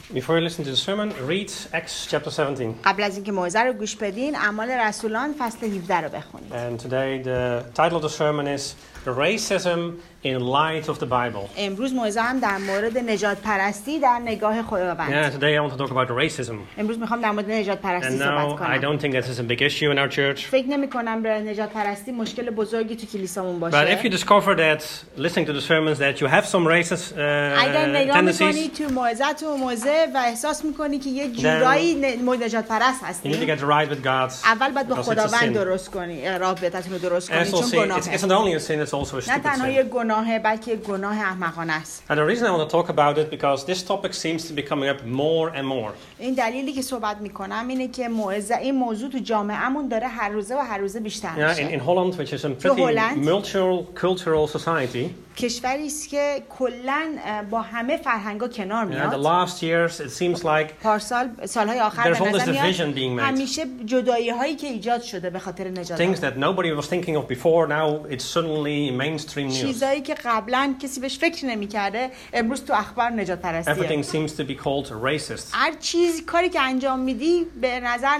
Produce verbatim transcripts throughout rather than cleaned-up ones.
Before you listen to the sermon, read Acts chapter seventeen. قبل از اینکه موعظه رو گوش بدین، اعمال رسولان فصل هفده رو بخونید. And today the title of the sermon is Racism in Light of the Bible. امروز موعظه هم در مورد نژاد پرستی در نگاه خداوند. Yeah, today I want to talk about racism. امروز میخوام در مورد نژاد پرستی And صحبت no, I کنم. don't think this is a big issue in our church. فکر نمی‌کنم به نژاد پرستی مشکل بزرگی تو کلیسامون But if you باشه. discover that listening to the sermons that you have some racist اگر uh, نگاه می‌کنی tendencies, تو موعظه تو موعظه و احساس می‌کنی که یه جورایی ن- نژاد پرست you need to هستی، get right with God. اول باید با because it's a خداوند sin. درست کنی، رابطتون رو درست And کنی it's, چون also, it's, گناهه. it's not only a sin, it's also a نه stupid تنها sin. یه گناهه بلکه گناه احمقانه است. And the reason I want to talk about it because this topic seems to be coming up more and more. این دلیلی که صحبت میکنم اینه که موعظه این موضوع تو جامعهمون داره هر روزه و هر روزه بیشتر Yeah, in, in میشه. Holland, which is a تو pretty هلند. multicultural society, کشوری است که کلاً با همه فرهنگا کنار yeah, the میاد. last years it seems like پارسال سالهای آخر there's به all this نظر division میاد being made. همیشه جدایی هایی که ایجاد شده به خاطر Things نژاد. that nobody was thinking of before, now it's suddenly mainstream news. چیزایی که قبلا کسی بهش فکر نمیکرده امروز تو اخبار نژاد Everything پرستیه. seems to be called racist. هر چیزی کاری که انجام میدی به نظر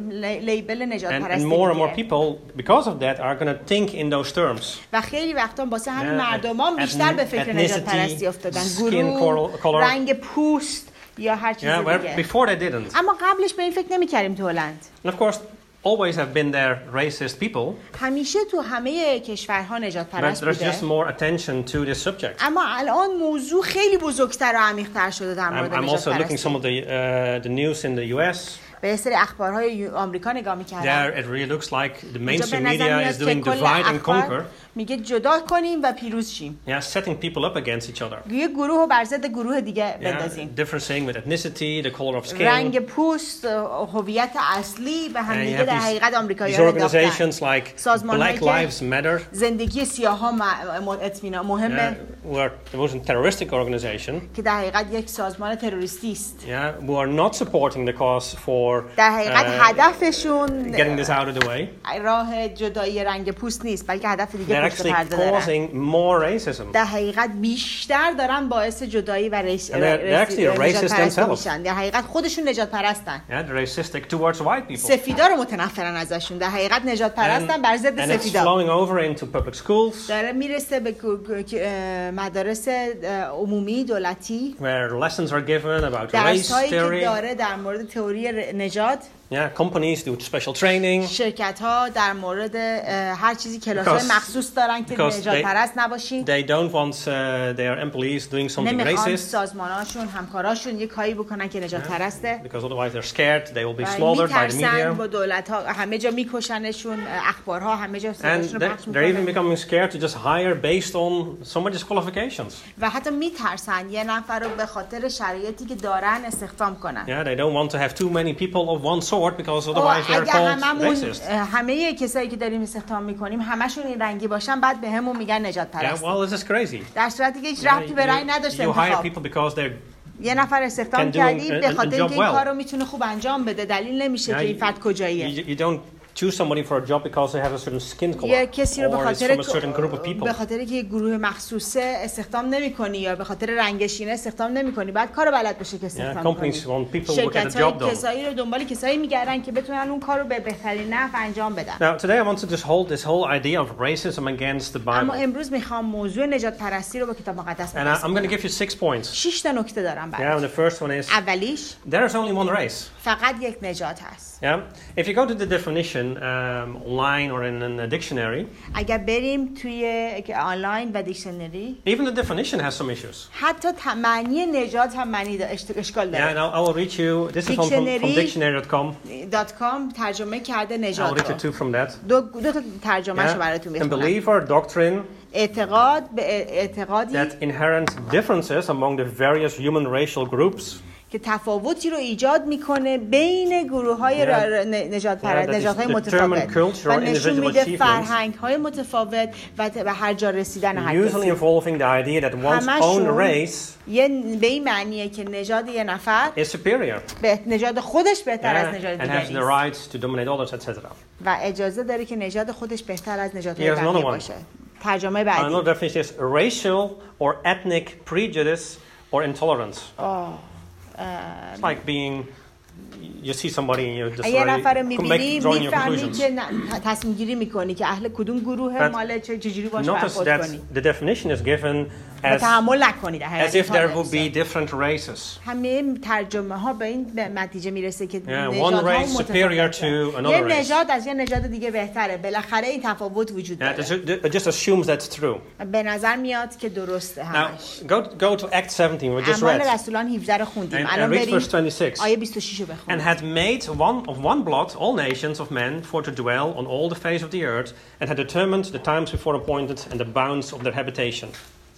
لیبل نژاد And, and پرستی more and more میگیره. people, because of that, are going to think in those terms. و خیلی وقتا واسه همین Yeah, مردمان ethnic- بیشتر به فکر نژاد ethnicity, پرستی افتادن. skin گروه، color- color. رنگ پوست یا هر چیز Yeah, where دیگه. before they didn't. اما قبلش به این فکر نمی‌کردیم تو هلند. And of course, always have been there racist people, همیشه تو همه کشورها نژاد but پرست there's just بوده. more attention to this subject. اما الان موضوع خیلی بزرگتر و عمیق‌تر شده در I'm, مورد I'm نژاد also looking some پرستی. of the uh, the news in the U S. به سری اخبارهای آمریکا نگاه می‌کردم. There, it really looks like the اینجا به mainstream نظر media میاد is که doing کل divide and اخبار conquer. میگه جدا کنیم و پیروز شیم. Yeah, setting people up against each other. یه گروه رو بر ضد گروه دیگه Yeah, بندازیم. differentiating with ethnicity, the color of skin. رنگ پوست، هویت اصلی به هم And you دیگه have در these, حقیقت these آمریکایی‌ها رو انداختن. organizations like سازمان‌هایی Black که Lives Matter, زندگی سیاها اطمینان مهمه yeah, who are it was a terroristic organization. که در حقیقت یک سازمان تروریستی است. Yeah, who are not supporting the cause for در حقیقت uh, هدفشون getting this out of the way. راه جدایی رنگ پوست نیست بلکه هدف دیگه They're پشت actually پرده دارن. causing more racism. در حقیقت بیشتر دارن باعث جدایی و ریس And they're- they're actually نژاد racist پرستی themselves. میشن. در حقیقت خودشون نژاد پرستن. Yeah, they're racistic towards white people. سفیدا رو متنفرن ازشون. در حقیقت نژاد پرستن بر ضد and it's سفیدا. flowing over into public schools داره میرسه به مدارس عمومی دولتی. where lessons are given about race درسایی که theory. داره در مورد تئوری نژاد. Yeah, companies do special training شرکت ها در مورد هر چیزی کلاس های Because- مخصوص دارن که because نژاد they- پرست نباشین. they don't want uh, their employees doing something نمیخوان racist سازماناشون همکاراشون یه کاری بکنن که نژاد پرسته. because otherwise they're scared they will be و slaughtered by the میترسن با media. دولت ها همه جا میکشنشون، اخبارها همه جا And صداشون رو they're, پخش they're even میکنن becoming scared to just hire based on somebody's qualifications. و حتی میترسن یه نفر رو به خاطر شرایطی که دارن استخدام کنن. Yeah, they don't want to have too many people of one sort because و otherwise they're اگه called هممون racist. همه کسایی که داریم استخدام میکنیم همشون این رنگی باشن بعد به همون میگن نژاد Yeah, پرست. well, this is crazy. در صورتی که هیچ Yeah, ربطی به رأی you, نداشته you hire انتخاب. people because they're یه نفر استخدام can do کردی a- به a- a خاطر job اینکه این well. کار رو میتونه خوب انجام بده. دلیل نمیشه Yeah, که این you- فرد کجاییه. you, you don't choose somebody for a job because they have a certain skin color یه کسی رو به or it's خاطر from a certain group of people. به خاطر که یه گروه مخصوصه استخدام نمی‌کنی یا به خاطر رنگشینه استخدام نمی‌کنی. بعد کارو بلد بشه که Yeah, استخدام کنی. companies want people who get the شرکت‌های job done. کسایی رو دنبال کسایی می‌گردن که بتونن اون کارو به بهترین نحو انجام بدن. Now, today I want to just hold this whole idea of racism against the اما Bible. امروز می‌خوام موضوع نژاد پرستی رو با کتاب مقدس And I, بحث I'm going to کنم. give you six points. شش تا نکته دارم Yeah, and برات. the first one is اولیش there is only one race. فقط یک نژاد هست. Yeah, if you go to the definition um, online or in, in a dictionary, اگر بریم توی آنلاین و دیکشنری even the definition has some issues. حتی ت- معنی نژاد هم معنی دا اشکال Yeah, داره. and I'll, I will read you. This is from, from, from dictionary dot com. دات کام ترجمه کرده I'll نژاد read you رو. two from that. دو, دو تا ترجمه‌شو Yeah, براتون and میخونم. believer doctrine اعتقاد به اعتقادی that inherent differences among the various human racial groups. که تفاوتی رو ایجاد میکنه بین گروه‌های Yeah. نژاد Yeah, پرست that is نژادهای determined متفاوت cultural و نشون individual میده achievements. فرهنگ‌های متفاوت و به هر جا رسیدن هر Usually کسی. involving the idea that one's own همشون race یه به این معنیه که نژاد یه نفر is superior. به نژاد خودش بهتر از Yeah, نژاد and has the دیگری right to dominate others, et cetera. و اجازه داره که نژاد خودش بهتر از نژادهای Here's another بقیه one. باشه. ترجمه بعدی. Another definition is racial or ethnic prejudice or intolerance. آه. It's like being, you see somebody and you just یه نفر رو already میبینی make drawing your میفهمی conclusions. که نه- تصمیم گیری میکنی که اهل کدوم گروه But مال چه چجوری باش Notice برخورد that کنی the definition is given و as, تحمل نکنی در as if there حقیقت would be different races. همه ترجمه ها به این به نتیجه میرسه که Yeah, نژادها one race superior to متفاوته. another یه race. نژاد از یه نژاد دیگه بهتره بالاخره این تفاوت وجود Yeah, داره it just assumes that's true. به نظر میاد که درسته Now, همش go, go to Acts seventeen, we just اعمال read. رسولان هفده رو خوندیم And, الان and read verse بریم twenty-six. آیه بیست و شش رو And بخونیم had made one of one blood all nations of men for to dwell on all the face of the earth, and had determined the times before appointed and the bounds of their habitation.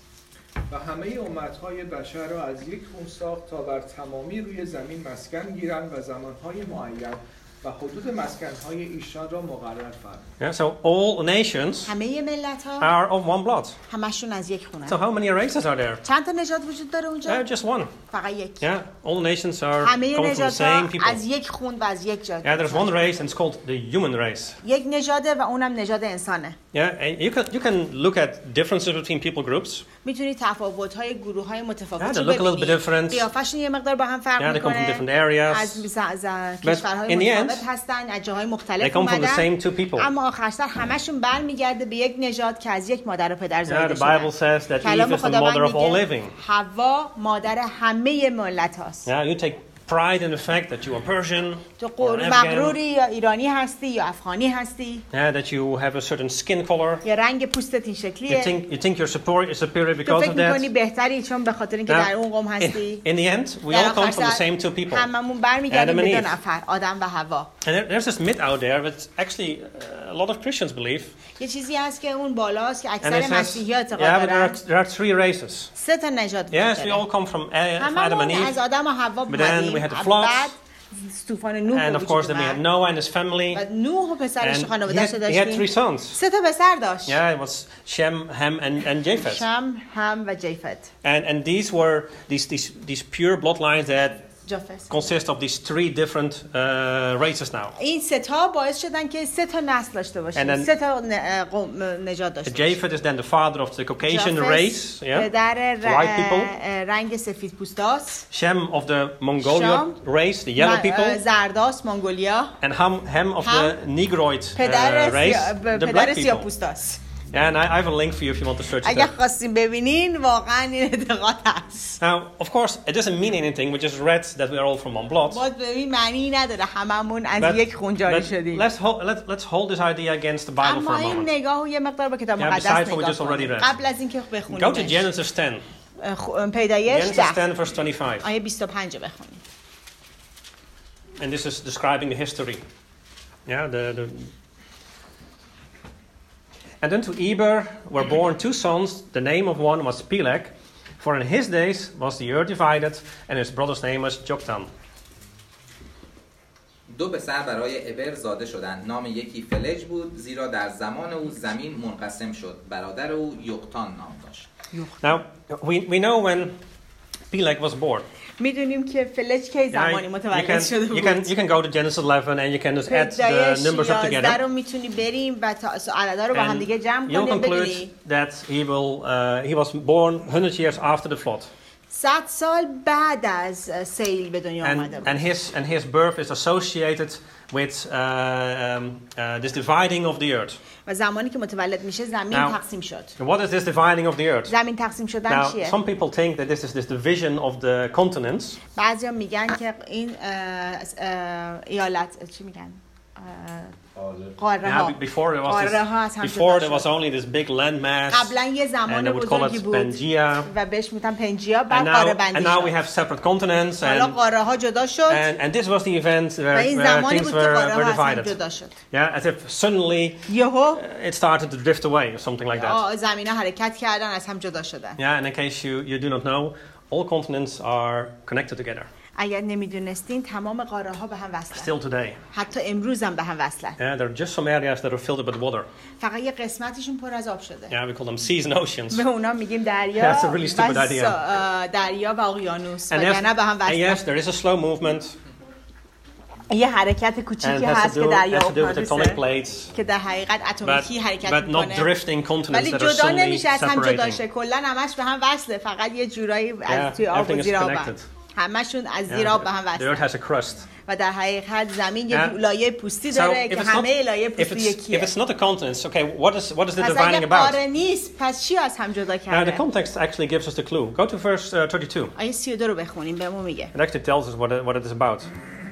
و همه امتهای بشر را از یک خون ساخت تا بر تمامی روی زمین مسکن گیرند و زمانهای معین و حدود مسکنهای ایشان را مقرر فرمود. Yeah, so all nations همه ملت ها are of one blood. همشون از یک خونه So how many races are there? چند تا نژاد وجود داره اونجا Uh, just one. فقط یک Yeah, all nations are همه coming from the نژادها same people. از یک خون و از یک جا Yeah, there's one race and it's called the human race. یک نژاده و اونم نژاد انسانه Yeah, and you can you can look at differences between people groups. میتونی تفاوت‌های گروه‌های متفاوت Yeah, رو they look a little bit ببینی different. قیافشون یه مقدار با هم فرق Yeah, they come from میکنه different areas. از ز- از But کشورهای in the متفاوت end, هستن از جاهای They مختلف come from the اومدن same two people. اما آخر سر همشون برمیگرده به یک نژاد که از یک مادر و پدر Yeah, زایده the Bible شدن says that Eve کلام is the خداوند mother of all میگه living. حوا مادر همه ملت هاست Yeah, you take pride in the fact that you are Persian تو or قر- Afghan. مغروری یا ایرانی هستی یا افغانی هستی Yeah, that you have a certain skin color. یا رنگ پوستت این You شکلیه think you think you're superior, superior تو because فکر of میکنی that. بهتری چون به خاطر اینکه Now, در اون قوم in, هستی in the end, we در all آخر come from the سر same two people. هممون برمیگردیم Adam and به دو Eve. نفر آدم و حوا And there, there's this myth out there that actually uh, a lot of Christians believe. یه چیزی هست که اون بالاست که And it اکثر says, مسیحی ها yeah, اعتقاد but there are, دارن there are three races. سه تا نژاد وجود Yes, we داره all come from A- Adam and هممون از Eve. آدم و حوا But then we اومدیم had the flood. بعد طوفان نوح And به of course, وجود then we had اومد Noah and his family. و نوح و پسرش And و he خانواده‌اش had, رو he had three داشتیم sons. سه تا پسر داشت Yeah, it was Shem, Ham, and, and Japheth. شم هم و جیفت And and these were these these these pure bloodlines that جافس consist of these three different uh, races now. این سه تا باعث شدن که سه تا نسل داشته And باشیم then- سه تا ن- قوم- نژاد داشته باشیم Japheth is then the father of the Caucasian جافس race, yeah, پدر the white people. ر- رنگ سفید پوستاست Shem of the Mongolian Shem. race, the yellow people, زرداست منگولیا and Ham, Ham of the Negroid uh, پدر race, سیا- ب- the پدر black سیاه people. پوستاست Yeah, and I, I have a link for you if you want to search it اگه up. خواستیم ببینین واقعا این اعتقاد هست Now, of course, it doesn't mean anything. We just read that we are all from one blood. باز ببین معنی نداره هممون از But- یک خون جاری but شدیم let's hold, let, let's hold this idea against the Bible for اما a این moment. نگاه و یه مقدار با کتاب Yeah, مقدس besides what we نگاه just already کنیم read. قبل از اینکه Go to بخونیمش Genesis ten. خ- پیدایش Genesis ده ten, verse twenty-five. آیه بیست و پنج رو بخونیم And this is describing the history. Yeah, the, the And unto Eber were born two sons. The name of one was Peleg, for in his days was the earth divided, and his brother's name was Joktan. دو پسر برای ابر زاده شدند. نام یکی فلج بود زیرا در زمان او زمین منقسم شد. برادر او یقتان نام داشت. Now, we, we know when Peleg was born. میدونیم که فلج کی Yeah, زمانی you, متولد can, شده you, can, بود you can go to Genesis eleven and you can just add پیدایش the numbers up یازده together. رو میتونی بریم و تا عددا رو با هم And دیگه جمع you'll کنیم conclude ببینی that he will uh, he was born one hundred years after the flood. صد سال بعد از سیل به دنیا آمده And, بود and his and his birth is associated with uh, um, uh, this dividing of the earth. و زمانی که متولد میشه زمین Now- تقسیم شد And what is this dividing of the earth? زمین تقسیم شدن Now, چیه؟ some people think that this is this division of the continents, بعضیا میگن که این اه، اه، ایالت چی میگن؟ قاره yeah, ها be- before there was قاره ها از this, هم before جدا there was شد. only this big landmass, قبلا یه and زمان they would call بزرگی it بود Pangea. و بهش میگن پنجیا And بعد now, قاره and بندی now we شد have separate continents, حالا and قاره ها جدا شد and, and this was the event و where, این where زمانی things بود که were, قاره were ها از هم divided. جدا شد Yeah, as if suddenly یهو it started to drift away or something like that. زمین ها حرکت کردن از هم جدا شدن Yeah, and in case you, you do not know, all continents are connected together اگر نمیدونستین تمام قاره ها به هم وصلن still today. حتی امروز هم به هم وصلن Yeah, there are just some areas that are filled with water. فقط یه قسمتشون پر از آب شده Yeah, we call them seas and oceans. به اونا میگیم دریا That's a really stupid و idea. سا- اه، دریا و اقیانوس And yes, وگرنه به هم and yes, وصلن there is a slow movement, یه حرکت and it کوچیکی has هست to که do, دریا has to do with tectonic اقیانوسه plates, که در حقیقت but, اتمیکی حرکت but not میکنه drifting continents ولی that are جدا suddenly نمیشه از هم جدا separating. شه کلا همش به هم وصله فقط یه جورایی Yeah, از توی آب everything و is زیر آبن connected. همشون از زیر آب به هم The earth وصلن has a crust. و در حقیقت زمین یه Yeah. لایه پوستی So داره if که it's not, همه لایه if پوستی it's, if یکیه. it's not the continents, okay, what is what is the پس dividing اگه about? قاره نیست پس چی از هم جدا Now the کرده؟ context actually gives us the clue. Go to verse uh, thirty-two. آیه سی و دو رو بخونیم بهمون میگه. It actually tells us what it, what it is about.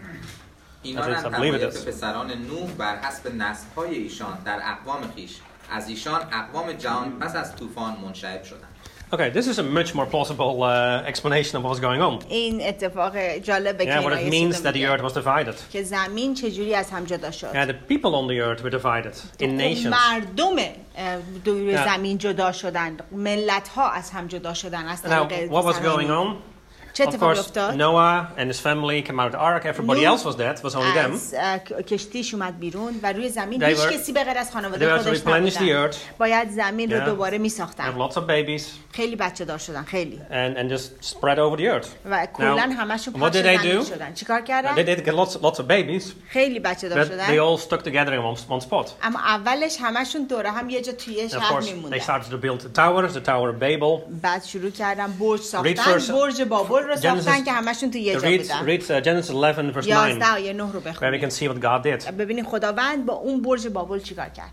اینا At least I هم believe it حقایق is. پسران نوح بر حسب نسل‌های ایشان در اقوام خیش از ایشان اقوام جهان پس از طوفان منشعب شدند. Okay, this is a much more plausible uh, explanation of what's going on. این اتفاق جالبه که Yeah, what it این means آیه that the میگه earth was divided. که زمین چجوری از هم جدا شد. Yeah, the people on the earth were divided in nations. مردم اه، دوی Yeah. زمین جدا شدند. ملت ها از هم جدا شدن از Now, طریق what was پسران going نوح. on? چه Of اتفاقی course, افتاد؟ Noah and his family came out of the ark. Everybody نوح else was dead. It was only them. از اه، کشتیش اومد بیرون و روی زمین They هیچ were- کسی به غیر از They خانواده were to خودش replenish the نبودن. earth, باید زمین رو Yeah. دوباره می have ساختن. lots of babies, خیلی بچه دار شدن خیلی and, and just spread over the earth. و کلا Now, همشون what پخش did they زمین do? شدن. چیکار They کردن؟ did get lots, lots of babies, خیلی بچه دار but they شدن. all stuck together in one, one spot. اما اولش همشون دوره هم یه جا توی And of شهر course, they میموندن. started to build the towers, the Tower of Babel. بعد شروع کردن برج Read ساختن. first- برج بابل رو ساختن Genesis- که همشون توی یه جا Read, بودن. read uh, Genesis eleven, verse nine, یازده آیه نه رو where we بخونیم. can see what God did. ببینیم خداوند با اون برج بابل چیکار کرد.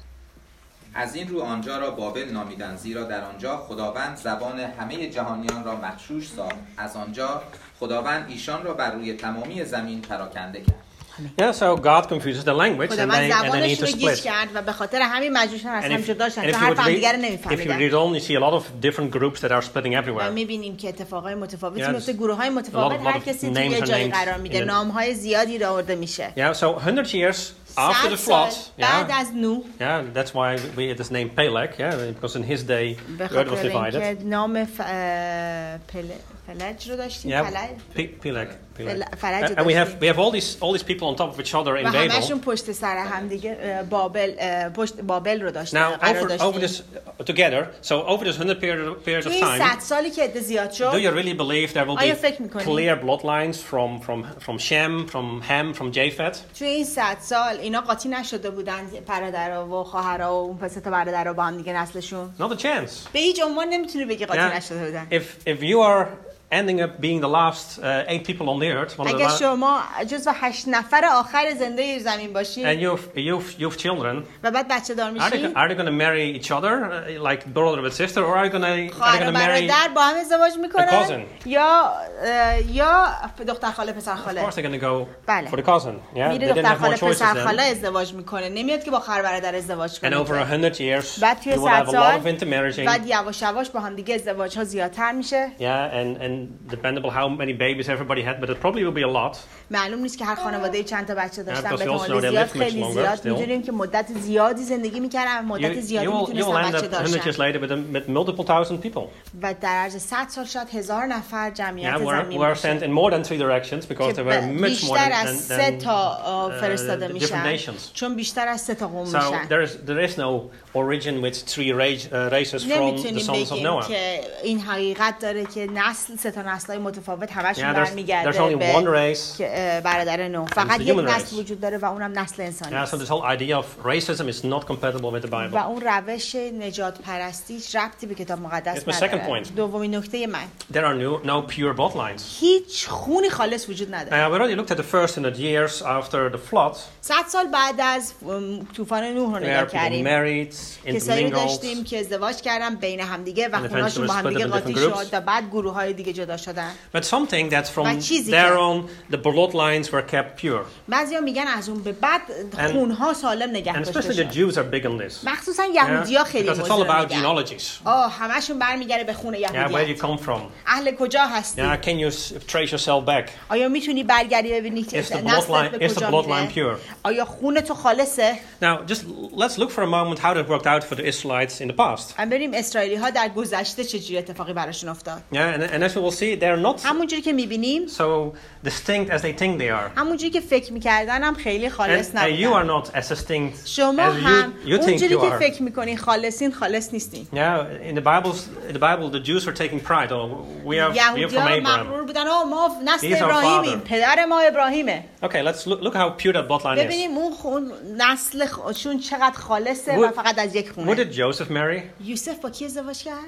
از این رو آنجا را بابل نامیدند زیرا در آنجا خداوند زبان همه جهانیان را مغشوش ساخت. از آنجا خداوند ایشان را بر روی تمامی زمین پراکنده کرد. Yeah, so God confuses the language, and خداوند they, and they need زبانشون to رو گیج split. کرد و به خاطر همین مجبورشن از And هم if, جدا and شدن if چون you حرف would همدیگه رو read, if you نمیفهمیدن. read on, you see a lot of different groups that are splitting و everywhere. میبینیم که اتفاقای متفاوتی Yeah, میفته. گروه های متفاوت a lot of- هر lot of کسی توی names یه are جایی named قرار میده. in the- نام های زیادی آورده میشه. Yeah, so one hundred years after the صد سال flood, بعد yeah, از نوح yeah, that's why we it is named Peleg, yeah, because in his day به the earth was خاطر divided. اینکه نام ف... اه، پل... فلج رو داشتیم. Yeah, فلج Pe- Peleg, Peleg. فل- فلج And we have داشتیم. we have all these all these people on top of each other in و همشون Babel. پشت سر هم دیگه اه، بابل اه، پشت بابل رو داشتن Now قرار over over داشتیم. this uh, together, so over this hundred period periods of توی این صد time, سالی که عده زیاد do شد you really believe there will آیا be فکر می‌کنی؟ clear bloodlines from from from Shem, from Ham, from Japheth? توی این صد سال اینا قاطی نشده بودن برادرها و خواهرها و اون پس تا برادرها با هم دیگه نسلشون؟ Not a chance. به هیچ عنوان نمیتونی بگی قاطی Yeah. نشده بودن. If if you are ending up being the last uh, eight people on the earth, one of the اگه la- شما جزو هشت نفر آخر زنده زمین باشی and you've you've you've children, و بعد بچه دار are they میشی، are they going to marry each other uh, like brother with sister, or are they going to are they خواهر going و to marry? برادر با هم ازدواج میکنن cousin. یا اه، یا دختر خاله پسر Of خاله. course, they're going to go بله. for the cousin. Yeah, they میره didn't دختر have more خاله choices پسر خاله then. ازدواج میکنه. نمیاد که با خواهر برادر ازدواج And over a کنه. hundred years, بعد توی you will have صد a lot of سال intermarrying. بعد یواش یواش با هم دیگه ازدواج ها زیادتر میشه. Yeah, and and dependable how many babies everybody had, but it probably will be a lot. معلوم نیست که هر خانواده چند تا بچه داشتن. because به we also احتمال know they زیاد lived much خیلی longer زیاد still. میدونیم که مدت زیادی زندگی میکردن، You, مدت you زیادی will you will میتونستن end up بچه one hundred years داشتن later with, a, with multiple thousand people. و در عرض صد سال شاید هزار نفر جمعیت Yeah, we're, زمین we're باشه sent in more than three directions because که there were much more بیشتر than, از than, سه than تا آه، uh, فرستاده the different میشن nations. چون بیشتر از سه تا قوم So میشن. there is there is no origin with three race, uh, races from the نمیتونیم sons of بگیم Noah. که این حقیقت داره که نسل سه تا نسل‌های متفاوت همشون Yeah, there's, there's برمیگرده only one به race. که، اه، برادر نوح. it's فقط the یک human نسل race. وجود داره و اونم نسل انسانی Yeah, so است. this whole idea of racism is not compatible with the و Bible. اون روش نجات پرستیش ربطی به کتاب مقدس It's my second نداره. point. دومین نکته من There are no, no pure bloodlines. هیچ خونی خالص وجود نداره. Uh, we already looked at the first hundred years after the flood, صد سال بعد از ام، طوفان نوح رو where نگاه people کردیم. married, کسایی رو intermingled. داشتیم که ازدواج کردن بین همدیگه و And خونهاشون با eventually همدیگه split up in قاطی different شد و بعد گروه های دیگه جدا شدن. But something that from و چیزی there که- on the bloodlines were kept pure. بعضیا میگن از اون به بعد And- خونها سالم نگه And داشته especially the شد. Jews are big on this. مخصوصا Yeah? یهودی‌ها خیلی Because it's all موضوع about میگن. genealogies. آه همشون برمیگره به خون Yeah, where you یهودیت. come from. اهل کجا هستی؟ Yeah, can you s- trace yourself back? آیا میتونی برگردی ببینی که Is the نسلت bloodline به is the کجا bloodline میره؟ pure? آیا خون تو خالصه؟ Now, just l- let's look for a moment how that worked out for the Israelites in the past. هم بریم اسرائیلی ها در گذشته چه اتفاقی براشون افتاد. Yeah, and, and as we will see, they're not همونجوری که میبینیم so distinct as they think they are. همونجوری که فکر میکردن هم خیلی خالص And uh, you are نبودن. not as distinct شما as هم you, you think اونجوری you که are. فکر میکنین خالصین خالص نیستین. Yeah, in the Bible, in the Bible, the Jews were taking pride. Oh, we are, we are from یهودی‌ها Abraham. مغرور بودن آه ما نسل He's our ابراهیمیم، father. پدر ما ابراهیمه. Okay, let's look, look how pure that bloodline is. ببینیم اون خون نسل خودشون چقدر خالصه و Would- فقط از یک What خونه. did Joseph marry? یوسف با کی ازدواج کرد؟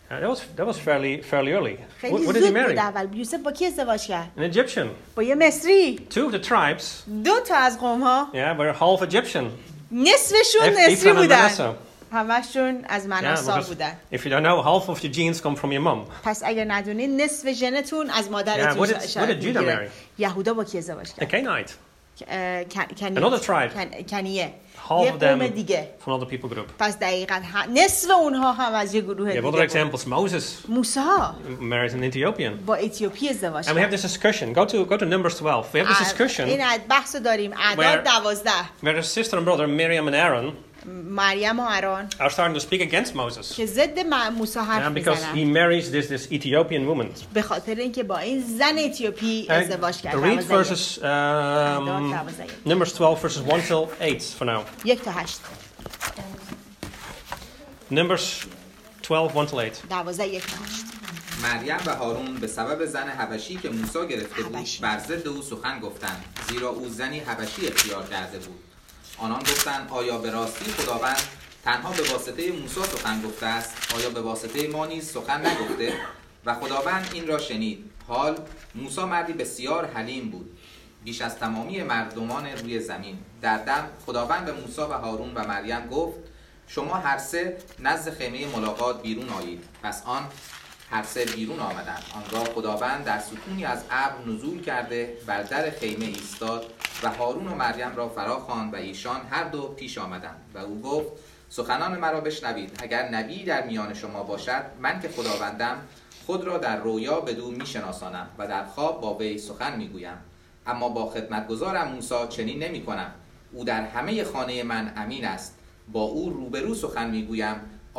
Uh, that was that was fairly fairly early. What, خیلی what did he زود marry? بود اول. یوسف با کی ازدواج کرد؟ An Egyptian. با یه مصری. Two of the tribes, دو تا از قوم ها yeah, were half Egyptian. نصفشون Eph- مصری Ephraim and بودن. Manasseh. همشون از Yeah, مناسا because بودن. if you don't know, half of your genes come from your mom. پس اگر ندونید نصف ژنتون از Yeah, مادرتون what did- شاید what did Judah میگیره. marry? یهودا با کی ازدواج A کرد؟ Canaanite. اه، کن- کنی- Another tribe. کن- کنیه. Half یه of قوم them دیگه. from another people group. پس دقیقاً ه- نصف اونها هم از یه گروه We have دیگه other بود. examples. Moses موسی marries an Ethiopian. با اتیوپی ازدواج And we have کرد. this discussion. Go to go to Numbers twelve. We have this discussion این بحث رو داریم. Where- اعداد دوازده. where his sister and brother Miriam and Aaron مریم و ارون are starting to speak against Moses. که ضد م- موسی حرف Yeah, because he میزنن marries this this Ethiopian woman. به خاطر اینکه با این زن اتیوپی Uh, ازدواج کرد. read دوازده. verses um, دوازده. Numbers twelve verses one till eight for now. یک تا هشت. Numbers twelve one till eight. دوازده یک تا هشت. مریم و هارون به سبب زن حبشی که موسی گرفته بود حبشی. بر ضد او سخن گفتند، زیرا او زنی حبشی اختیار کرده بود. آنان گفتند آیا به راستی خداوند تنها به واسطه موسی سخن گفته است؟ آیا به واسطه ما نیز سخن نگفته؟ و خداوند این را شنید. حال موسی مردی بسیار حلیم بود، بیش از تمامی مردمان روی زمین. در دم خداوند به موسی و هارون و مریم گفت شما هر سه نزد خیمه ملاقات بیرون آیید. پس آن هر سه بیرون آمدند. آنگاه خداوند در ستونی از ابر نزول کرده بر در خیمه ایستاد و هارون و مریم را فرا خواند و ایشان هر دو پیش آمدند و او گفت سخنان مرا بشنوید. اگر نبی در میان شما باشد، من که خداوندم خود را در رویا بدو میشناسانم و در خواب با وی سخن میگویم. اما با خدمتگزارم موسی چنین نمی کنم. او در همه خانه من امین است. با او روبرو سخن میگویم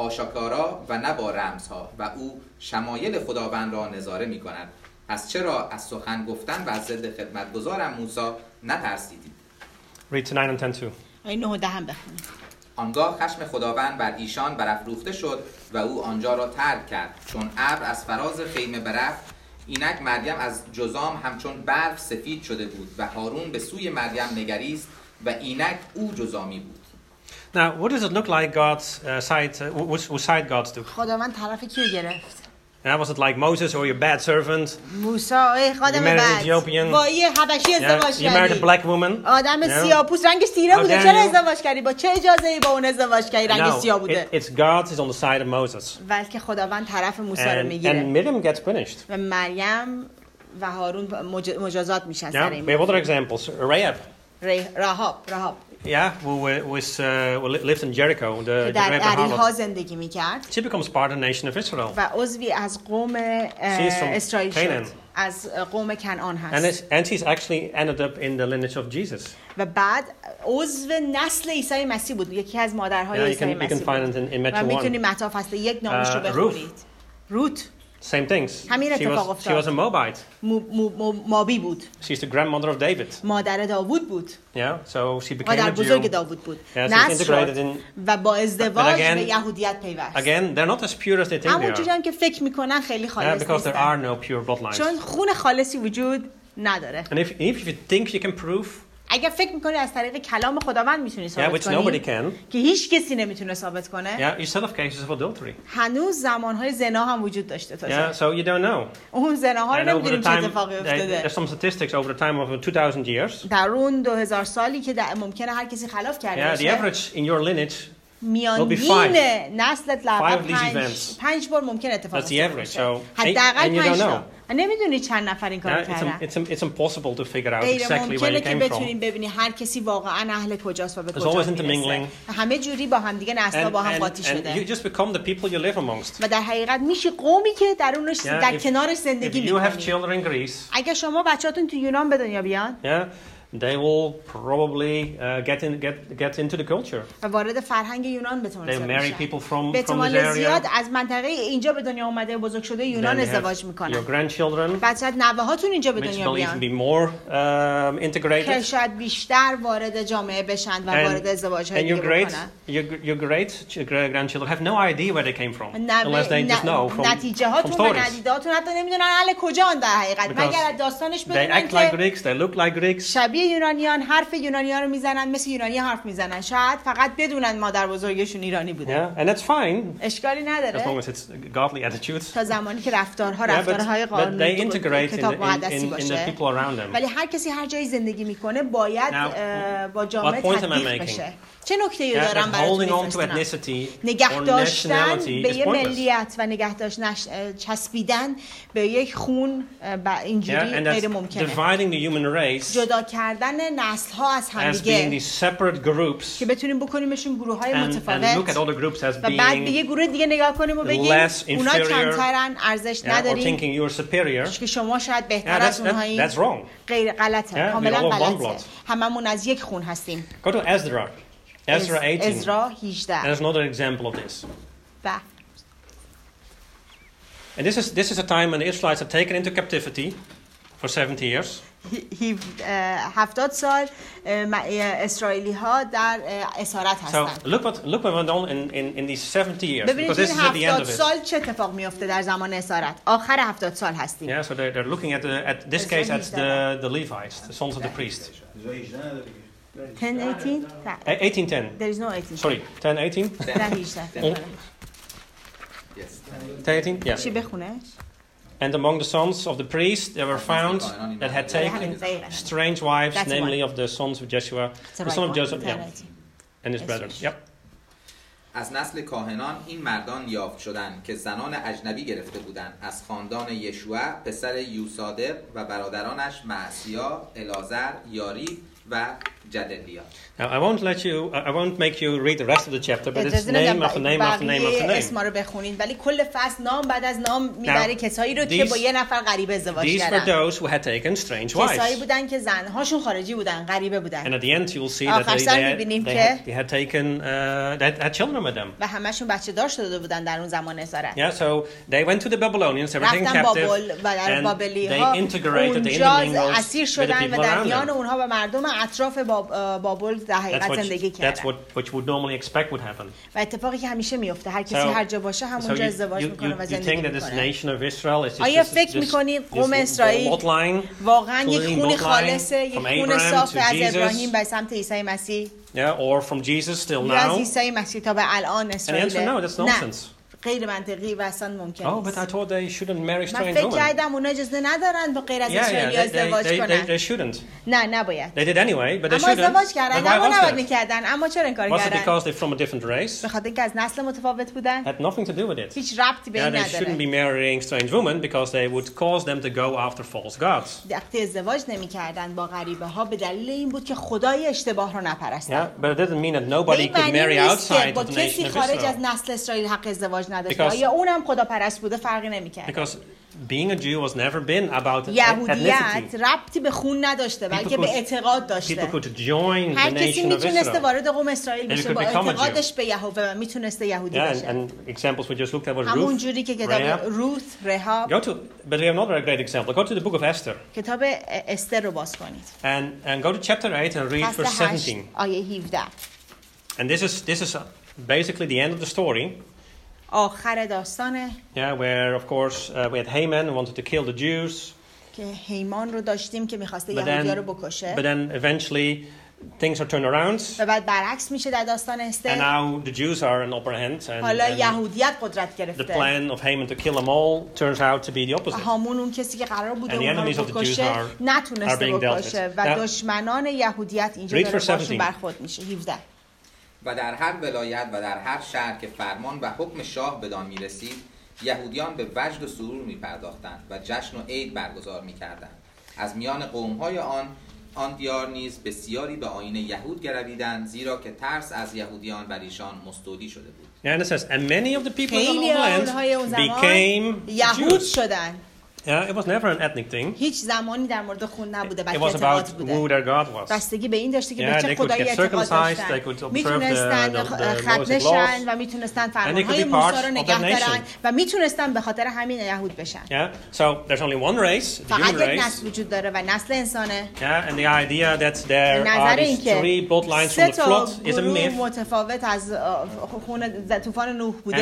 آشکارا و نه با رمزها و او شمایل خداوند را نظاره می کند. پس چرا از سخن گفتن و از ضد خدمتگزارم موسی نترسیدید؟ Read to nine and ten too. این نه و ده هم بخونید. آنگاه خشم خداوند بر ایشان برافروخته شد و او آنجا را ترک کرد. چون ابر از فراز خیمه برفت، اینک مریم از جزام همچون برف سفید شده بود و هارون به سوی مریم نگریست و اینک او جزامی بود. Now, what does it look like God's uh, side? Uh, which, which side God took? خداوند طرف کیو گرفت؟ Yeah, was it like Moses or your bad servant? موسی ای خادم You married an بد Ethiopian. با یه حبشی ازدواج Yeah, you married a کردی. black woman. آدم Yeah. سیاه‌پوست رنگش تیره How بوده. dare چرا you? ازدواج کردی؟ با چه اجازه‌ای با اون ازدواج کردی؟ رنگش No, سیاه بوده. it, it's God is on the side of Moses. بلکه خداوند طرف موسی رو And, میگیره. and Miriam gets punished. و مریم و هارون مج... مجازات میشن سر Yeah, این. we have other examples. Rahab. ری- راهاب راهاب Yeah, who wa- was uh, who li- lived in Jericho, the, که the در great اریحا harlot. زندگی میکرد She becomes part of the nation of Israel. و عضوی از قوم اه، She's from اسرائیل شد. Canaan. از قوم کنعان And, هست. it's, and she's actually ended up in the lineage of Jesus. و بعد عضو نسل عیسی مسیح بود. یکی از مادرهای Yeah, you عیسی can, you can مسیح find بود. it in, in و Matthew میتونی one. متی فصل یک نامش رو Uh, بخونید. روت Same things. همین She اتفاق was, she افتاد. was a Moabite. مو- مو- مو- مابی بود. She's the grandmother of David. مادر داوود بود. Yeah, so she became مادر a بزرگ Jew. داوود بود. Yeah, she's نسل integrated شد in. و با ازدواج But again- به یهودیت پیوست. Again, they're not as pure as they think they همونجوری are. هم که فکر میکنن خیلی Yeah, خالص because there نیستن. are no pure bloodlines. چون خون خالصی وجود نداره. And if, if you think you can prove, اگر فکر میکنی از طریق کلام خداوند میتونی yeah, ثابت which nobody کنی can, که هیچ کسی نمیتونه ثابت کنه، yeah, you still have cases of adultery. هنوز زمانهای زنا هم وجود داشته تازه. Yeah, so you don't know. اون زناها رو And over نمیدونیم the چه time, اتفاقی there- افتاده. there's some statistics over the time of two thousand years. در اون دو هزار سالی که در ممکنه هر کسی خلاف کرده Yeah, the باشه، average in your lineage, میانگین five. نسلت Five لقب of these پنج events. پنج بار ممکن اتفاق That's the افتاده average. باشه. So- and- حداقل and you پنج don't تا. know. و نمیدونی چند نفر این کارو yeah, it's, کردن. im- it's, im- it's impossible to figure out غیر exactly where ممکنه you که came بتونین from. ببینی هر کسی واقعا اهل کجاست و به There's کجا always میرسه. intermingling. و همه جوری با هم دیگه نسلا And, با هم and, قاطی and شده. you just become the people you live amongst. و در حقیقت میشه قومی که درونش Yeah, در if- کنارش If زندگی you have میکنی. children in Greece, اگه شما بچه‌تون تو یونان به دنیا بیان yeah, they will probably uh, get in get get into the culture. و وارد فرهنگ یونان به They احتمال marry زیاد people میشن. from به from this احتمال زیاد area. از منطقه اینجا به دنیا اومده بزرگ شده Then یونان they ازدواج have میکنن. your grandchildren, بعد شاید نوه‌هاتون اینجا به which دنیا will even بیان be more um, که integrated. شاید بیشتر وارد جامعه بشن و وارد And, ازدواج‌های and your دیگه great بکنن. your, your great ch- gra- grandchildren have no idea where they came from نوه- unless they just know ن- from, نتیجه from هاتون و stories. ندیدهاتون حتی نمیدونن اهل کجان در حقیقت Because مگر از داستانش They بدونن act like که Greeks, they look like Greeks. شبیه یونانیان حرف یونانیان رو میزنن، مثل یونانی حرف میزنن، شاید فقط بدونن مادر بزرگشون ایرانی بوده. Yeah, and that's fine. اشکالی As long نداره as it's godly attitudes. تا زمانی که رفتارها Yeah, but, رفتارهای but قانونی they integrate in کتاب the, in, مقدسی in, in the باشه. people around them. ولی هر کسی هر جایی زندگی میکنه باید Now, با جامعه what point am I تطبیق making? بشه. چه نکته‌ای Yeah, دارم that براتون holding on to میفرستم؟ ethnicity نگه or داشتن nationality به is یه pointless. ملیت و نگه داشتن چسبیدن به یک خون اینجوری Yeah, and غیر that's ممکنه. dividing the human race جدا کردن نسل ها از as being همدیگه these separate groups که بتونیم بکنیمشون گروه های and, and look at متفاوت all the groups as و بعد به یه being گروه دیگه نگاه کنیم و بگیم less اونا inferior, کمترن، ارزش yeah, or نداریم thinking you're superior. که شما شاید Yeah, بهتر that's, از that, اونهایی. that's wrong. غیر غلطه، Yeah, کاملا we're all of one غلطه. blood. هممون از یک خون هستیم. Go to Ezra. Ezra eighteen. ازرا And هجده. there's another example of this. و And this is this is a time when the Israelites are taken into captivity for seventy years. هفتاد سال اسرائیلی ها در اسارت So هستند. look what look what went on in, in, in these seventy years, ببینید because this این is at the end هفتاد of it. سال چه اتفاق میفته در زمان اسارت. آخر هفتاد سال هستیم. Yeah, so they're, they're looking at the at this case at the the Levites, the sons of the priest. ten eighteen eighteen ten. There is no eighteen. Sorry, ten eighteen. ده هجده. ten eighteen. Yeah. چی بخونش؟ And among the sons of the priests there were found that had taken strange wives, That's namely one. of the sons of Jeshua, the son of Joseph, yeah, and his brethren. Yep. از نسل کاهنان این مردان یافت شدند که زنان اجنبی گرفته بودند، از خاندان یشوع پسر یوسادق و برادرانش معصیا، الازر، یاری و جدلیا. Now I won't let you, I won't make you read the rest of the chapter, but it's name after name after name after name. اسما رو بخونید ولی کل فصل نام بعد از نام میبره کسایی رو که با یه نفر غریبه ازدواج These were کردن. those who had taken strange کسایی wives. بودن که زنهاشون خارجی بودن، غریبه And بودن. at the end you'll see that آخر they, سر they, had, می‌بینیم they, که had, they had taken, uh, they had children with them. و همشون بچه دار شده بودن در اون زمان اسارت. Yeah, so they went to the Babylonians, they were taken رفتن captive, بابل و در and بابلی they ها integrated, they اونجا intermingled اسیر with the شدن و people در around میان them. اونها و مردم اطراف باب- بابل در That's حقیقت what, زندگی that's کردن. what, what you would normally expect would happen. و اتفاقی که همیشه میفته، هر کسی So, هر جا باشه so همونجا you, ازدواج you, میکنه و you, you زندگی think that this میکنه. nation of Israel is just آیا this, فکر this, میکنید this قوم اسرائیل bloodline, واقعا یک clean خون bloodline خالصه، یک from خون Abraham صاف to از Jesus, ابراهیم به سمت عیسی مسیح yeah, or from Jesus still یا از now? عیسی مسیح تا به الان And the اسرائیل؟ answer no, that's نه، nonsense. غیر منطقی و اصلا ممکن Oh, but I نیست. thought they shouldn't marry من strange فکر women. کردم اونا اجازه ندارن با غیر از Yeah, yeah, اسرائیلی they, they, ازدواج they, they, کنن. they shouldn't. نه نباید. They did anyway, but they اما ازدواج shouldn't. کردن، But why اما was نباید that? میکردن. اما چرا این کار Was it کردن؟ because they're from a different race? به خاطر اینکه از نسل متفاوت بودن؟ Had nothing to do with it. هیچ ربطی به Yeah, این they shouldn't be نداره. marrying strange women because they would cause them to go after false gods. وقتی ازدواج نمیکردن با غریبه ها به دلیل این بود که خدای اشتباه رو نپرستن. Yeah, but it didn't mean that به nobody این could معنی marry نیست که outside با of the کسی nation of خارج از Israel. نسل اسرائیل حق ازدواج نداشته. Because- یا اونم خدا پرست بوده فرقی نمیکرد. Because being a Jew was never been about یهودیت ethnicity. ربطی به خون نداشته بلکه could- به اعتقاد داشته. People could join هر the کسی nation of میتونسته Israel. وارد قوم اسرائیل And you بشه could با become a اعتقادش به یهوه و میتونسته یهودی Yeah, and, بشه. and examples we just looked at was همون Ruth, جوری که کتاب Rahab. روت، رهاب، Go to, but we have another great example. Go to the book of Esther کتاب استر رو باز کنید. and, and go to chapter eight and read فصل verse هشت seventeen. آیه هفده. And this is this is uh, basically the end of the story. آخر داستانه Yeah, where of course uh, we had Haman who wanted to kill the Jews, که هیمان رو داشتیم که میخواسته but یهودیا then, رو بکشه but then eventually things are turned around, و بعد برعکس میشه در داستان and استر. now the Jews are in upper hand, and, حالا and یهودیت قدرت the گرفته. plan of Haman to kill them all turns out to be the opposite. هامون اون کسی که قرار بوده And the اونها enemies رو of the Jews بکشه are- are نتونسته being dealt بکشه with. و Now- دشمنان یهودیت اینجا Read داره verse باشون seventeen. برخورد میشه. هفده. و در هر ولایت و در هر شهر که فرمان و حکم شاه بدان می رسید، یهودیان به وجد و سرور می پرداختند و جشن و عید برگزار می کردند. از میان قوم‌های آن آن دیار نیز بسیاری به آیین یهود گرویدند، زیرا که ترس از یهودیان بر ایشان مستولی شده بود. And it says, and many of the people in خیلی the اونهای اون land زمان became یهود Jews. شدن. Yeah, it was never an ethnic thing. هیچ زمانی در مورد خون نبوده It بلکه was اعتقاد about who بوده. their God was. بستگی به این داشته که Yeah, به they چه could خدایی get اعتقاد circumcised, داشتن. they could observe میتونستن the- the- the ختنه Mosaic شن laws. و میتونستن And they فرمانهای could be موسی part رو of نگه that دارن nation. و میتونستن به خاطر همین یهود بشن. Yeah, so there's only one race, the فقط human یک race. نسل وجود داره و نسل انسانه. Yeah, and the idea that there نظر are این these که three bloodlines سه from the تا flood is a گروه myth. متفاوت از آه، خون ز- طوفان نوح بوده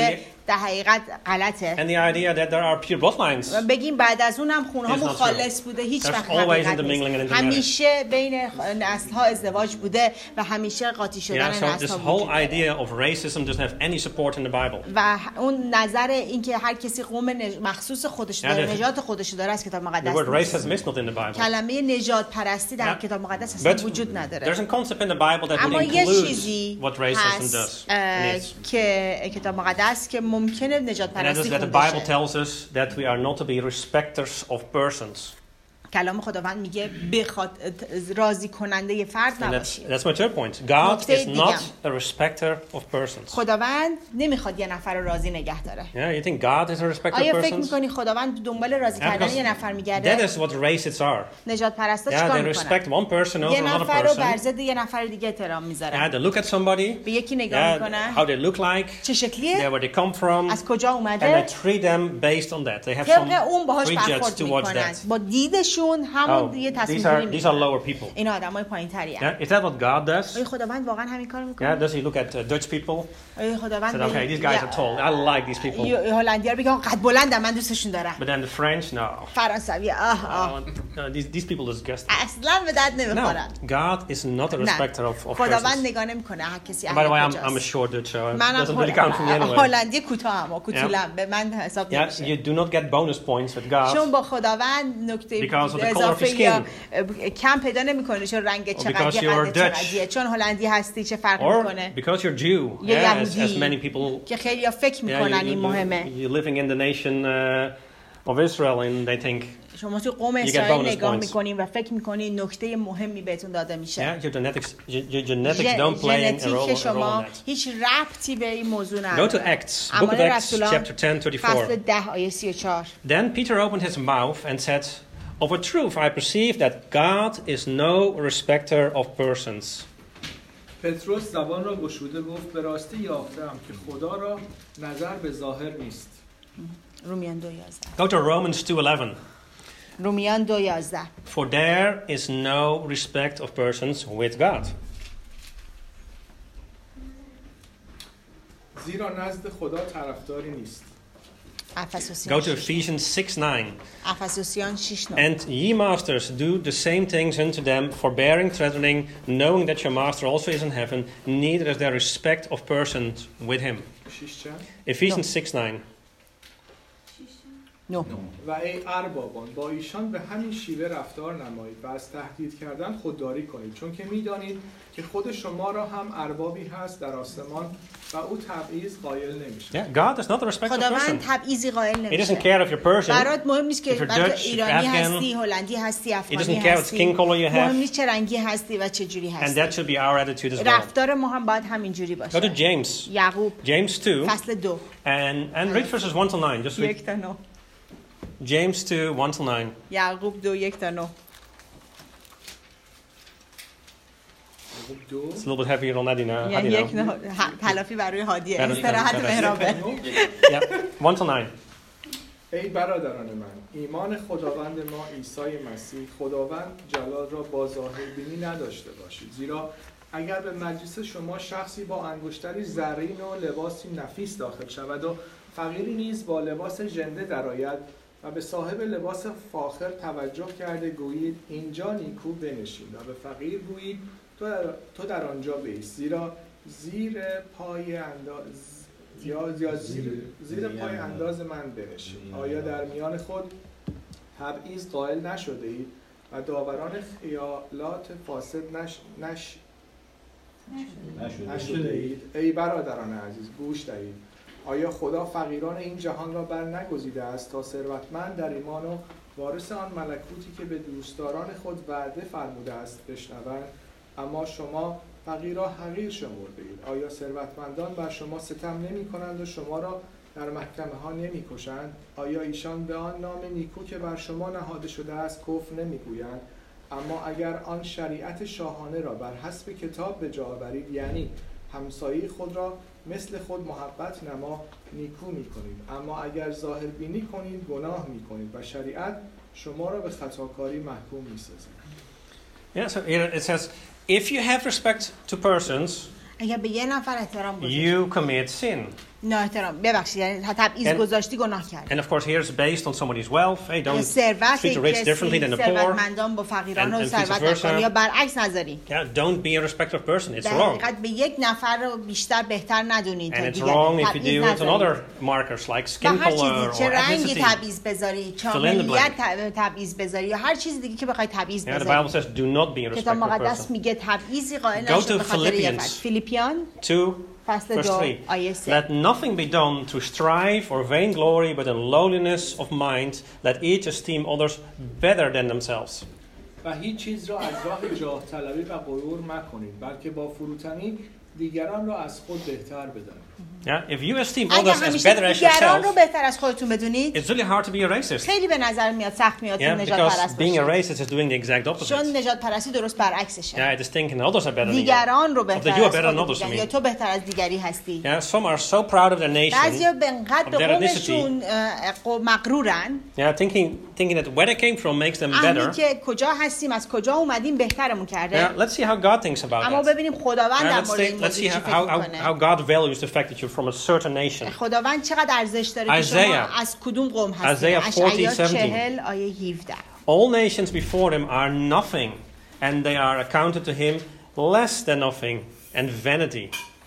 در حقیقت غلطه. And the idea that there are pure bloodlines. و بگیم بعد از اونم خونهامون It's not خالص بوده هیچ There's وقت always حقیقت intermingling and نیست. intermarrying. همیشه بین نسل‌ها ازدواج بوده و همیشه قاطی شدن Yeah, so this نسل‌ها whole وجود داره. idea of racism doesn't have any support in the Bible. و اون نظر اینکه هر کسی قوم نج... مخصوص خودش داره، Yeah, the- نژاد خودش داره از کتاب The مقدس word نیست. racism is not in the Bible. کلمه نژاد پرستی در Yeah. کتاب مقدس اصلا But وجود there's نداره. a concept in the Bible that would اما یه include چیزی what racism does. هست and اه، is. که کتاب مقدس که ممکنه نژاد And that is پرستی that the خونده Bible شه. tells us that we are not to be respecters of persons. کلام خداوند میگه بخواد راضی کننده یه فرد And that's, نباشید. that's my third point. God نکته is دیگم. not a respecter of persons. خداوند نمیخواد یه نفر رو راضی نگه داره. Yeah, you think God is a respecter of آیا فکر persons? میکنی خداوند دنبال راضی Yeah, کردن because یه نفر That میگرده؟ is what racists are. نجات پرستا Yeah, چیکار they میکنن؟ respect one person over یه another نفر رو بر person. ضد یه نفر دیگه احترام Yeah, میذارن. they look at somebody. به یکی نگاه Yeah, میکنن. how they look like. چه Yeah, شکلیه؟ where they come from. از کجا And they اومده؟ treat them based on that. They have some طبق اون باهاش prejudice برخورد towards میکنن. that. با دیدشون همون Oh, یه these تصمیم are گیری these are میکنن. lower people. این آدمای پایین‌تری Yeah, ان. is that what God does? آیا خداوند واقعا همین کارو Yeah, میکنه؟ does he look at uh, Dutch people? آیا Said, خداوند okay, these guys are tall. I like these people. هلندی‌ها رو بگه قد بلندم من دوستشون دارم. But then the French, no. فرانسوی آه آه. Oh, no, these these people disgust me. اصلا به درد No, نمیخورن. God is not a نه. respecter of, of خداوند persons. نگاه نمیکنه هر کسی And by the way, اهل I'm, I'm a کجاست. short Dutch, so it من doesn't really count for me anyway. هلندی کوتاهم و کوتولم به من حساب Yeah, نمیشه. you do not get bonus points with God. چون با خداوند نکته Because of the color of اضافه your یا کم پیدا نمیکنه چون رنگ Or چقدر because you're قد Dutch. چقدریه چون هلندی هستی چه فرق Or میکنه because you're Jew, یه yeah, as, as یهودی many people. که خیلی فکر Yeah, میکنن you, این you, مهمه. you're living in the nation uh, of Israel, and they think, شما تو قوم get اسرائیل bonus نگاه points. میکنین و فکر میکنین نکته مهمی بهتون داده میشه. yeah, your genetics, your, your genetics ژن- don't play a role, ژنتیک a role شما in that. هیچ ربطی به این موضوع Go to نداره. Acts, Book of اعمال Acts, رسولان chapter ten, فصل thirty-four. ده آیه سی و چهار. Then Peter opened his mouth and said, "Of a truth, I perceive that God is no respecter of persons." پتروس زبان را گشوده گفت به راستی یافتم که خدا را نظر به ظاهر نیست. رومیان دو یازده. Go to Romans two eleven. رومیان دو یازده. For there is no respect of persons with God. زیرا نزد خدا طرفداری نیست. Go افسوسیان to شش. Ephesians six nine. افسوسیان شش نه. And ye masters, do the same things unto them, forbearing, threatening, knowing that your master also is in heaven, neither is there respect of persons with him. شیش چند؟ Ephesians six nine. نه. و ای اربابان با ایشان به همین شیوه رفتار نمایید و از تهدید کردن خودداری کنید چون که میدانید که خود شما را هم اربابی هست در آسمان و او تبعیض قائل نمیشه. Yeah, God is not a respecter of خداوند persons. تبعیضی قائل He doesn't نمیشه. care if you're Persian. برات مهم نیست که if you're برات Dutch, ایرانی Afghan, هستی، هلندی هستی، It افغانی doesn't care what skin هستی. color you مهم have. نیست چه رنگی هستی و چه جوری And هستی. that should be our attitude as well. رفتار ما هم باید همین جوری Go to باشه. James. یعقوب James two. فصل دو. And, and read verses one to nine. Just read یک تا نه. James two, one to nine. یعقوب دو یک تا نه. دو It's a little bit heavier on Eddie now. How do یعنی you یک know? نه ه- تلافی برای هادیه. برای- استراحت برای- مهرابه. Yeah, one to nine. ای برادران من ایمان خداوند ما عیسی مسیح خداوند جلال را با ظاهربینی نداشته باشید زیرا اگر به مجلس شما شخصی با انگشتری زرین و لباسی نفیس داخل شود و فقیری نیز با لباس ژنده درآید و به صاحب لباس فاخر توجه کرده گویید اینجا نیکو بنشین و به فقیر گویید تو در, تو در آنجا بایست زیرا زیر پای انداز یا یا زیر, زیر پای انداز من بنشین آیا در میان خود تبعیض قائل نشده اید و داوران خیالات فاسد نش نش نشده اید ای برادران عزیز گوش دهید آیا خدا فقیران این جهان را بر نگزیده است تا ثروتمند در ایمان و وارث آن ملکوتی که به دوستداران خود وعده فرموده است بشنوند اما شما فقیر را حقیر شمرده اید آیا ثروتمندان بر شما ستم نمی کنند و شما را در محکمه ها نمی کشند آیا ایشان به آن نام نیکو که بر شما نهاده شده است کفر نمی گویند اما اگر آن شریعت شاهانه را بر حسب کتاب به جا آورید یعنی همسایه خود را مثل خود محبت نما نیکو می کنید اما اگر ظاهر بینی کنید گناه می کنید و شریعت شما را به خطاکاری محکوم می سازد. Yeah, so here it says, if you have respect to persons, اگر به یه نفر احترام گذاشتی you commit sin. نه احترام ببخشید یعنی تبعیض And- گذاشتی گناه کردی. And of course, here's based on somebody's wealth. Hey, don't ثروت treat the rich differently than the poor. ثروتمندان با فقیران And- و and vice ثروت versa. نکنی یا برعکس نذاری. Yeah, don't be a respectful person. It's در wrong. حقیقت به یک نفر رو بیشتر بهتر ندونید And تا it's دیگری. wrong if you تبعیض do it on نذارید. other markers like و skin هر color چیزی or چه رنگی ethnicity. تبعیض بذاری چه ملیت تب- تبعیض بذاری یا هر چیز دیگه که بخوای تبعیض Yeah, the Bible بذاری. says, do not be a کتاب respectful مقدس person. میگه تبعیضی قائل Go نشو to به خاطر یه Philippians. فرد. فیلیپیان two, فصل verse دو three. آیه سه. Let nothing be done to strive or vainglory, but in lowliness of mind, let each esteem others better than themselves. و هیچ چیز را از راه جاه طلبی و غرور مکنید بلکه با فروتنی دیگران را از خود بهتر بدانید. Yeah, if you esteem اگه others as همیشه better as دیگران رو yourself, بهتر از خودتون بدونید it's really hard to be a racist. خیلی به نظر میاد سخت میاد Yeah, که نجات because پرست being a باشید. racist is doing the exact چون opposite. نجات پرستی درست برعکسشه. Yeah, it is thinking others are better than you. دیگران رو Or بهتر that you are از better than خودت others, I دیدن یا mean. تو بهتر از دیگری هستی. Yeah, some are so proud of their nation. بعضیا به انقدر of به their قومشون اه، قو- مغرورن Yeah, thinking thinking that where they came from makes them همین better. که کجا هستیم از کجا اومدیم بهترمون Yeah, کرده. let's see how God thinks about اما that. ببینیم خداوند Yeah, در let's, مورد say, این let's موضوع see چی how, فکر how, میکنه. how God values the fact that you're from a certain nation. خداوند چقدر ارزش داره که شما Isaiah. از کدوم قوم هستید. Isaiah forty, اشعیا seventeen. چهل آیه هفده. All nations before him are nothing, and they are accounted to him less than nothing and vanity.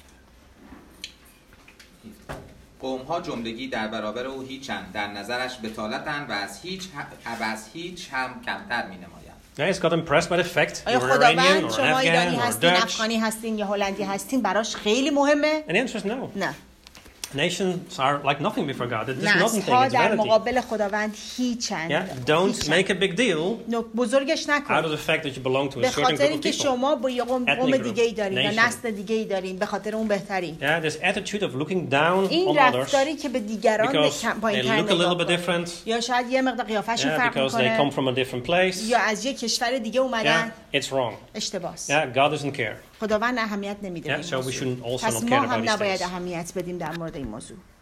قوم ها جملگی در برابر او هیچند، در نظرش بطالتند و از هیچ و از هیچ هم کمتر می نمایند. Yeah, he's got impressed by the fact آیا you're an Iranian خداوند or an شما ایرانی Afghan or هستین، Dutch. افغانی هستین یا هلندی هستین براش خیلی مهمه؟ And the answer is no. نه. Nations are like nothing before God. It's just nothing. نسل‌ها It's در vanity. مقابل خداوند هیچند. Yeah, don't هیچند. make a big deal نو- بزرگش out نکن. of the fact that you belong to a به certain خاطر group of اینکه people. شما با یه قوم Ethnic قوم group, دیگه ای دارین یا nation. نسل دیگه ای دارین به خاطر اون بهترین. Yeah, this attitude of looking down این on others رفتاری که به دیگران because کم- they پایین‌تر look a little نگاه bit کنین. different. یا شاید یه مقدار قیافه‌شون Yeah, فرق because they come میکنه from a different place. یا از یه کشور دیگه اومدن. Yeah, it's wrong. اشتباهه. Yeah, God doesn't care. خداوند اهمیت نمیده به Yeah, این so we موضوع. shouldn't also پس not ما care هم about these نباید things. اهمیت بدیم در مورد این موضوع.